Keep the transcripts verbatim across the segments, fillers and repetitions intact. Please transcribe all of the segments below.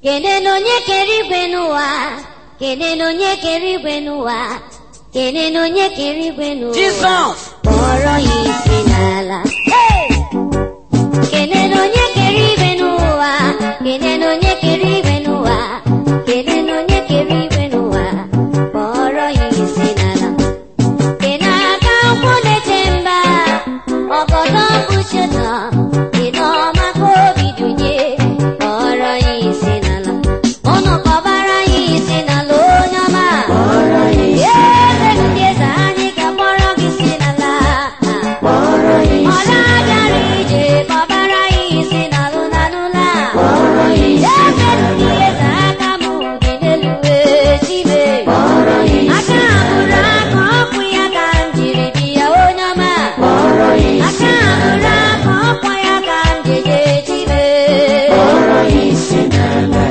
Kenene onye kere igwe n'ụwa, kenene onye kere igwe n'ụwa, kenene onye kere igwe n'ụwa. Jesus. Kpọrọ ya isi n'ala. Kenene onye kere igwe n'ụwa, kenene onye kere igwe n'ụwa, kenene onye kere igwe n'ụwa. Kpọrọ ya isi n'ala. Kene aka nkwụ na-eche mba, ọgọdọ mkpuchi ụtọ, kene ọma ka obi dunye. Kpọrọ ya isi n'ala. Ụnụ kpọbara ya isi n'ala onye ọma. Kpọrọ ya isi eze ndị eze anyị ga-akpọrọ gị isi n'ala. Kpọrọ ya isi Ọla bịara ije kpọbara ya isi n'alụ n'alụla. Kpọrọ ya isi eze ndị eze aka m dị n'elu echibe. Kpọrọ ya isi Aka abụrụ aka ọkụ ya ka m jiri bịa onye ọma. Kpọrọ ya isi Aka abụrụ aka ọkụ ya ka m jeje echibe. Kpọrọ ya isi n'ala.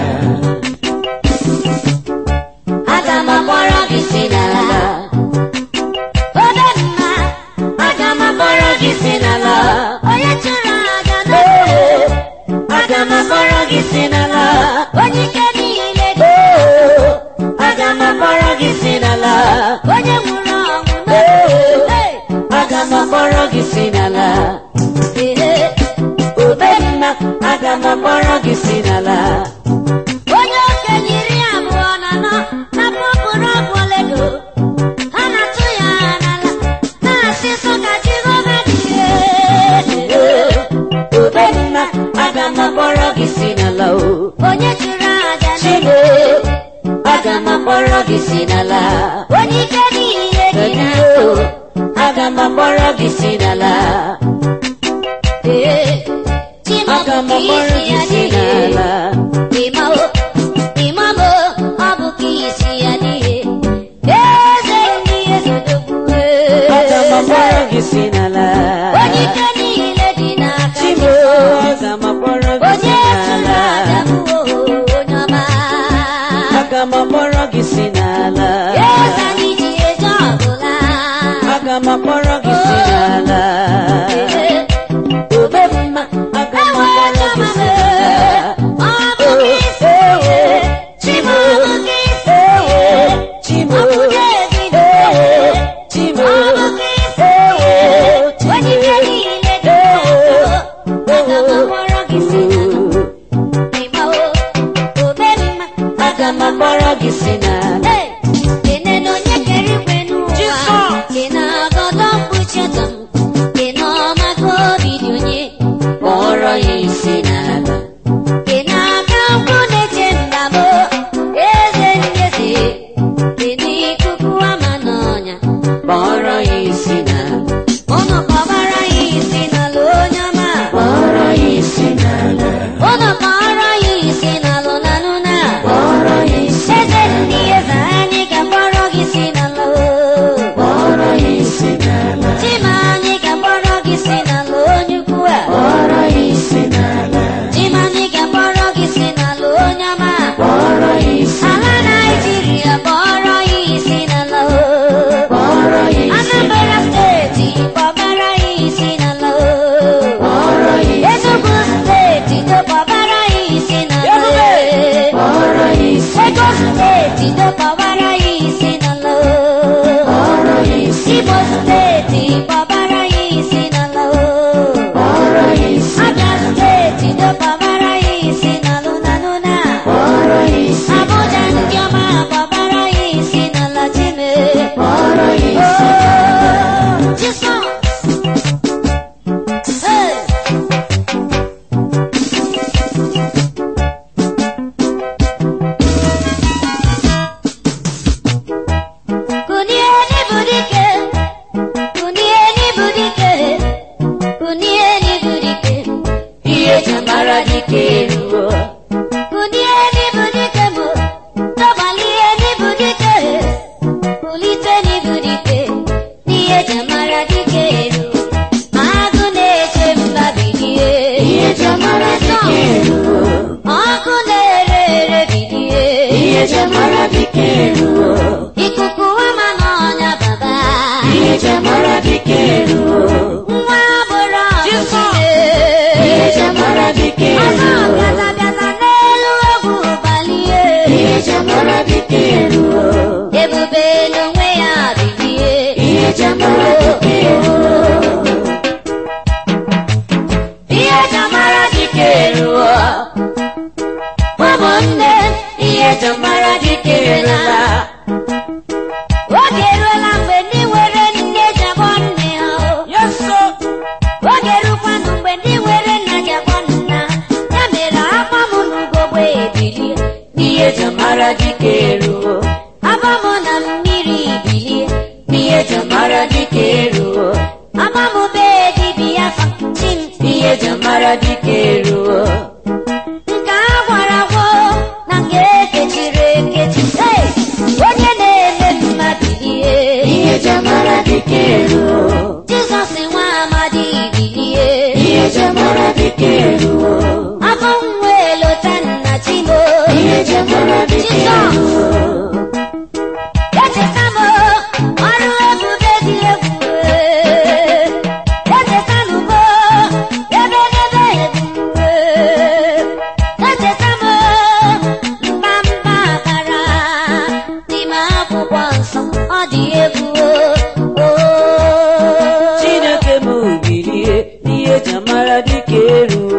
Aga m akpọrọ gị isi n'ala. Obe mma, aga m akpọrọ gị isi n'ala. Onye chụrụ aja n'obe, Aga m akpọrọ gị isi n'ala. onye ike niile dị. Aga m akpọrọ gị isi n'ala. Onye nwụrụ ọnwụ n'obe. Aga m akpọrọ gị isi n'ala. Ee, Obe mma, aga m akpọrọ gị isi n'ala. onye okenye iri abụọ na anọ na-apụpụrụ ọgwụ ọlaedo. Ha na-atụ ya n'ala, na-asị nsọ ka Jehova dị. Obe mma, aga m akpọrọ gị isi n'ala. Onye chụrụ aja Chibo, n'obe, aga m akpọrọ gị isi n'ala. onye ike niile dị n'ahụ. Aga m akpọrọ gị isi n'ala. Ee, Chima Aga m bụ ka akpọrọ isi gị ya isi dị. n'ala. Ịma o, ịma m o, ọ bụ ka isi ya dị. Eze ndị eze odogwu. Aga m akpọrọ gị isi n'ala. Onye ike niile dị n'aka Chibo, Jizọs. aga m akpọrọ gị isi Onye chụrụ n'ala. aja bụ onye ọma. Aga m akpọrọ gị isi n'ala. Eze anyị ji eje ọbụla. Aga m akpọrọ gị isi n'ala. Ee, Obe mma, aga m ewe akpọrọ gị ọma m, isi n'ala. ọ bụ ka isi ya. Chibo, Ọ bụ ka isi ya. Chibo, Ọ bụ David. Chibo, Ọ bụ ka isi ya. Onye ike niile dị n'ahụ. Aga m akpọrọ gị isi n'ala. Ịma o, obe mma. aga m akpọrọ gị isi n'ala. Hey! Kenene onye kere igwe n'ụwa. Jesus! Kene ọgọdọ mkpuchi ọtọ m. Kene ọma ka obi dị onye. Kpọrọ ya isi n'ala. Kene aka nkwụ na-eche mba m. Eze ndị eze. Kene ikuku ama n'ọnya. Kpọrọ ya isi n'ala. Ụnụ kpọbara ya isi n'ala onye ọma. Kpọrọ ya isi n'ala. Ụnụ kpọrọ ya isi n'ala n'anụ na. Kpọrọ ya isi Eze ndị eze anyị ga-akpọrọ gị isi n'ala. Kpọrọ ya isi n'ala. Chima anyị ga-akpọrọ gị isi n'ala onye ukwu a. Kpọrọ ya isi n'ala. Chima anyị ga-akpọrọ gị isi n'ala onye ọma. Kpọrọ ya isi Ala Naịjirịa kpọrọ ya isi n'ala. Kpọrọ ya isi Anambra steeti kpọbara ya isi n'ala. Kpọrọ ya isi Enugu steeti kpọbara ya isi n'ala. Kpọrọ ya isi Lagos steeti kpọbara ya isi n'ala. Kpọrọ ya isi Imo steeti kpọbara ya isi n'ala. Kpọrọ ya isi Abia steeti kpọbara ya isi n'ala n'ala na. Kpọrọ ya isi Abuja ndị ọma kpọbara ya isi n'ala Chime. Kpọrọ ya isi Oh, Jesus. Hey. Kunieni budike, kunieni budike, kunieni budike, ihe ji mara dike eruo. kunieni budike mo, tọbalieni budike, kuliteni budike, n'ihe ji mara dike elu, agụ na-eche mba bilie, Ihe ji mara dike eruo. ọkụ na-ere ere bilie, Ihe ji mara dike eruo. ikuku ama n'ọnya baba, Ihe ji mara dike eruo. nwa agbụrụ ọgụ Ihe ji mara dike ọzọ eruo. bịaza bịaza n'elu egwu ụba ụmụnne ihe eji mara dike eruola. Oge eruola mgbe ndị nwere nne ji akpọ nne ha. Yes, sir. Oge erukwanụ mgbe ndị nwere nna ji akpọ nna. Ya mere akpọ m n'ugogbe ebilie. Ihe eji mara dike eruo. Akpọ m na mmiri bilie. Ihe eji mara dike eruo. Akpọ m bee dibịa fa chi m. Ihe eji mara dike eruo. Nke a gwara agwọ na nke ekechiri ekechi. Hey! Onye na-eme mma bilie. Ihe eji mara dike eruo. Jizọs nwa amadi bilie. Ihe eji mara dike eruo. Afọ nwa elota nna Chimo. Ihe eji mara dike eruo. Echeta m ọrụ ebube dị ebube. Echeta m ebe n'ebe ebube. Echeta m mba mba akara n'ime akwụkwọ nsọ. Ọ dị egwu. Chineke m bilie. Ihe eji mara dike eruo.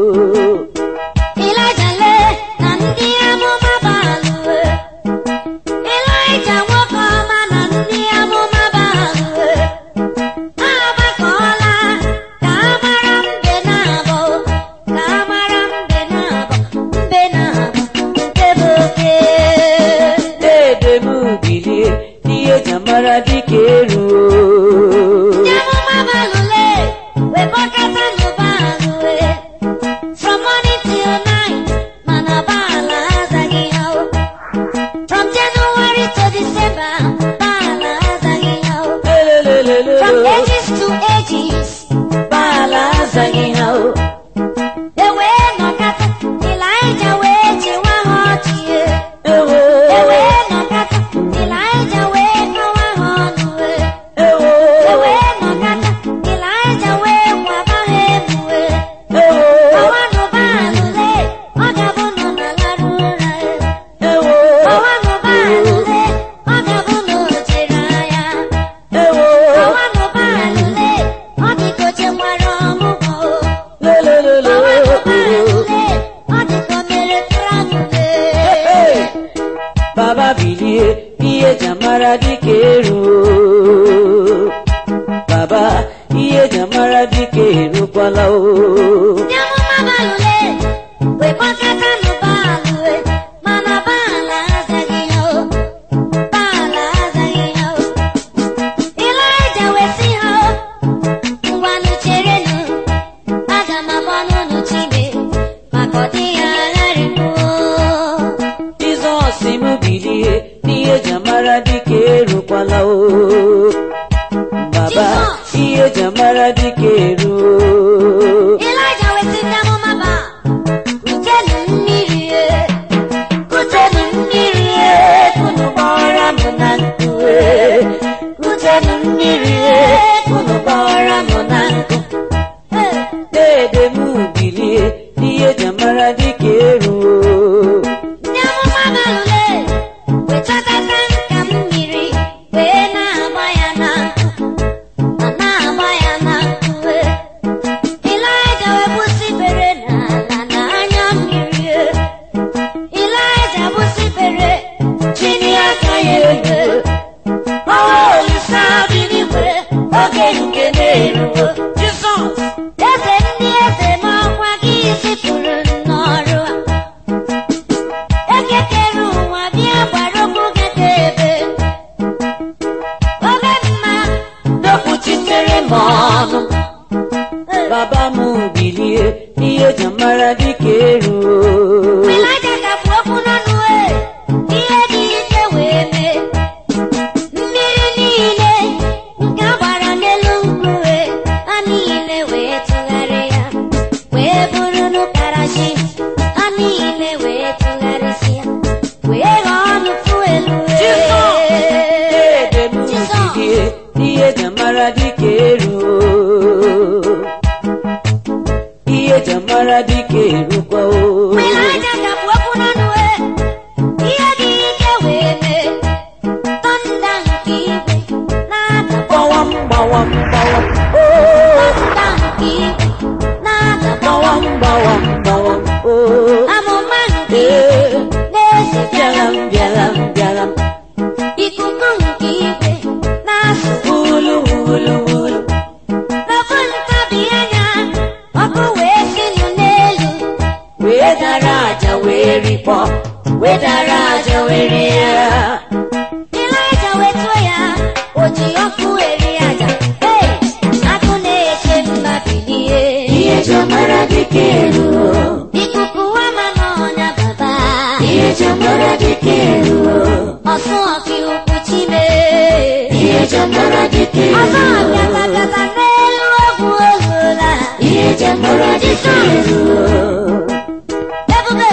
Ịlaịja lee na ndị amụma balụ. Ịlaịja nwoke ọma na ndị amụma balụ. Ha agbakọọla ka a mara mbe na-abọ. Ka a mara mbe na-abọ. Mbe na-abọ nke bụ oke. Dede m bilie. Ihe eji mara dike eruo. Ndị amụma balụ lee wekọkọta n'ụbalụ. From morning till night, mana Baala azaghị ha. From January to December, Baala azaghị ha. From ages to ages, Baala azaghị ha. e wee nọkata, Ịlaịja wee chịwa ha ọchị. Ewo. E wee nọkata, Ịlaịja wee kọwa ha ọnụ. Ewo. E wee nọkata, Ịlaịja wee kwaba ha emu. Ewo. Ọwanụ Baalụ lee, ọ ga-abụ nọ na larụ ụra. Ewo. Ọwanụ Baalụ lee, ọ ga-abụ na o chere anya. Ewo. Ọwanụ Baalụ lee, ọ dị ka o chekwara ọmụgwọ. Lelelele. Ọwanụ Baalụ lee, ọ dị ka o mere travel. Hey! Baba bilie. Ihe eji mara dike eruo. Baba, ihe eji mara dike erukwala o. Ndị amụma Baalụ lee, wee kpọkọta nụ Baalụ. Mana Baala azaghị ha. Baala azaghị ha. Ịlaịja wee sị ha, ngwanụ cherenụ, aga m agba n'ụlọ Chime, maka ọ dịghị agharịpụ. Jizọs m bilie. Ihe eji mara dike erukwala o. Baba, ihe eji mara dike eruo. Ịlaịja wee sị ndị amụma Baal, kutenụ mmiri, kutenụ mmiri, Unu gbara m na nkụ. Kutenụ mmiri. Unu gbara m na nkụ. Dede m bilie. Ihe eji mara dike eruo. ndị amụma Baalụ lee, wee chọtata nka mmiri, wee na-agba ya na nkụ, ma na-agba ya na nkụ. Ịlaịja wee gbusibere n'ala n'anya mmiri. Ịlaịja gbusibere Chini aka ya elu. Ọwa Olise dị n'igwe. Oge nke na-eruo. Jizọs. eze ndị eze ma ọkwa gị zipụrụ n'ọrụ a. Ekekere ụwa bịa gbara okwu gị ka ebe. Ome mma Dọpụchitere m ọnụ. Baba m bilie. Ihe eji mara dike eruo. Ịlaịja gafu okwu n'ọnụ. Ihe dị ike wee mee. Mmiri niile nke a gbara n'elu nkwụ, ha niile wee tụgharịa, wee bụrụ n'ụkarachi. Ha niile wee tụgharịsịa, wee ghọọ nnukwu elu. Dede m bilie. Ihe eji mara dike eruo. Ihe eji mara dike erukwa o. Ịlaịja gafu okwu n'ọnụ. Ihe dị ike wee mee. Tọnda nke igwe na-ada Gbawam gbawam gbawam. Oh. tọnda nke igwe na-ada Gbawam gbawam gbawam. Oh. amụma nke Eh. kpọ wedara aja were ya. Ịlaịja wetuo ya, o ji ọkụ eri aja. Hey! Agụ na-eche mma bilie. Ihe eji amara dike eruo. Ikuku ama n'ọnya baba. Ihe eji amara dike eruo. Ọsụ ọkụ ukwu chime. Ihe eji amara dike eruo. Ọsọ ọbịatakata n'elu ogwu ozuola. Ihe eji amara dike eruo. Ebube!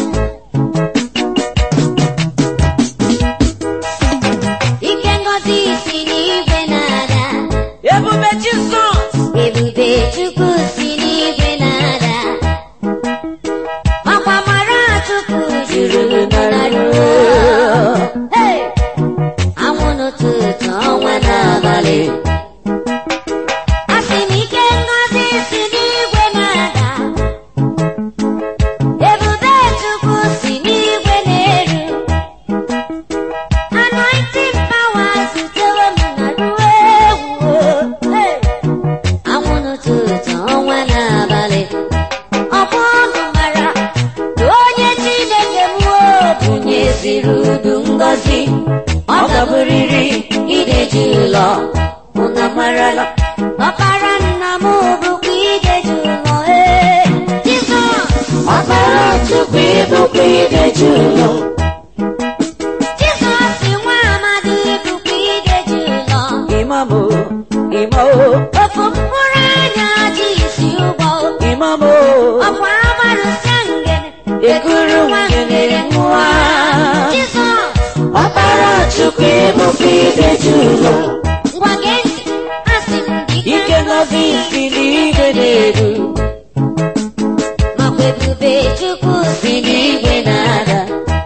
Ike ngọzi si n'igwe na-ada. Ebube Jizọs. Ebube Chukwu si n'igwe na-ada. Makwa mara Chukwu juru n'ala. Hey! Anwụ n'ụtụtụ, ọnwa n'abalị. Asị m ike ngọzi si n'igwe na-ada. Ebube Chukwu si n'igwe na-eru. Anointing power zutewe m na ruo ewu. Hey! Anwụ n'ụtụtụ, ọnwa n'abalị. Ọ bụ unu mara na onye Chineke m bunyeziri udu ngọzi, ọ gaburiri ideji ụlọ. Unu amarala ọkpara nna m bụkwa ideji ụlọ. Ee, Jizọs! Ọkpara Chukwu ịbụkwa ideji ụlọ. Jizọs nwa amadi bụkwa ideji ụlọ. Imamo, imo, Ofu mkpụrụ anya ji isi ụgbọ. imamo. Ọkwa agbarụsịa ngene Ekuru ngene nwa. Jizọs! Ọkpara Chukwu ịbụkwa ideji ụlọ. Ngwa gee ntị, asị m gị Ike ngọzi si n'igwe na-eru. makwa ebube Chukwu si n'igwe na-ada.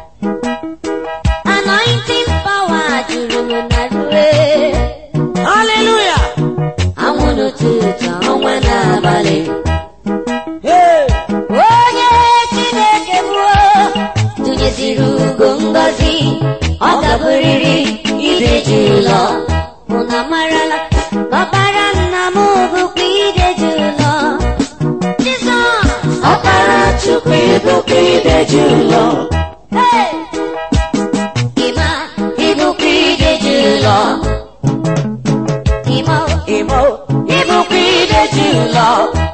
Anointing power juru m na rue. Hallelujah. Anwụ n'ụtụtụ, ọnwa n'abalị. Hey. Onye Chineke gbuo tụnyeziri ugo ngọzi, ọ gaburiri ideji ụlọ. Unu amarala ọkpara nna m bụkwa ideji ụlọ. Jizọs! Ọkpara Chukwu ịbụkwa ideji ụlọ. Hey! Ịma ịbụkwa ideji ụlọ. Ịma Imo, ịbụkwa ideji ụlọ.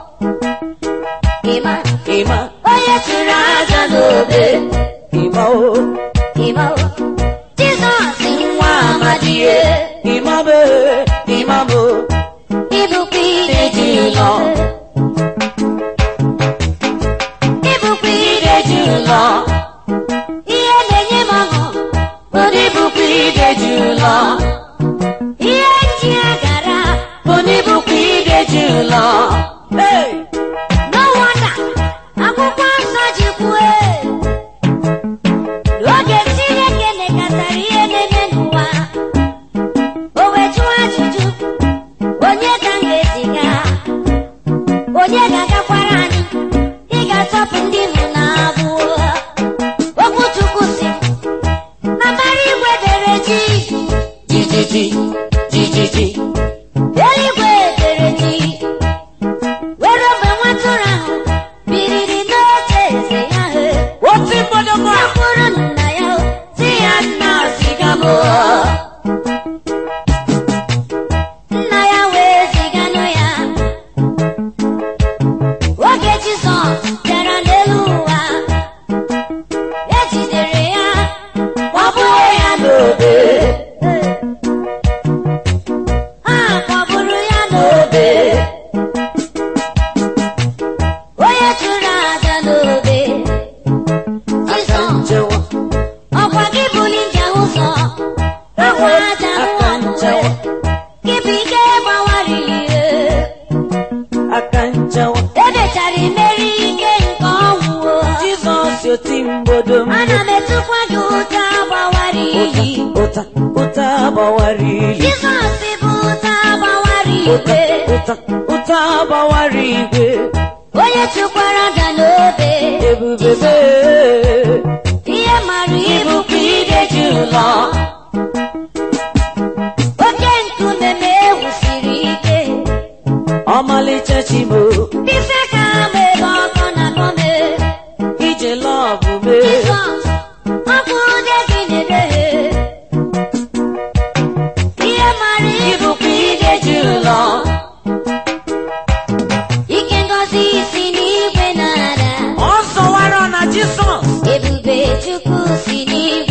ịma Ima, onye chụrụ aja n'obe. imo, Ịma Jizọs nwa amadie. imamo, imamo. Ịbụkwa ideji ụlọ. Ịbụkwa ideji ụlọ. Ihe na-enye m ọṅụ bụ na ịbụkwa ideji ụlọ. Ihe nji agara bụ na ịbụkwa ideji ụlọ. Hey. No wonder akwụkwọ nsọ ji kwue n'oge Chineke nekọtara ihe na-eme n'ụwa, o wee jụọ ajụjụ, onye ka m ga-eziga? Onye ga-agakwara anyị? Ị ga-atọpụ ndị nụ na-abụọ. Okwu Chukwu sị na mbara igwe dere ji, Jijiji, jijiji. eluigwe dere ji. Were ogbe nwatụrụ ahụ biriri n'oche eze ya. Oti mbadamba. Ya kwuru nna ya si ya, nna ziga m. Nna ya wee ziganụ ya. Oge Jizọs bịara n'elu ụwa, e jidere ya, Gbagbuo ya n'obe. ha kpọgburu ya n'obe. Onye chụrụ aja n'obe. Aka Jizọs, nchewa, ọkwa gị buli nje ụzọ, akwa aja aka nwa nchewa, gị bụ ike gbawariri ihe. aka nchewa. Edechara imeri ike nke ọnwụ. Jizọs oti mbodo m. Ana m etukwa gị ụta gbawara iyi. Ụta, ụta gbawara iyi. Jizọs bụ ụta gbawara igwe. Ụta, ụta gbawara igwe. Onye chụkwara aja n'obe. Ebube be. Ihe mara ịbụkwa ideji ụlọ. Oke nkume m ewusiri ike. Ọmalịcha Chimo. Ife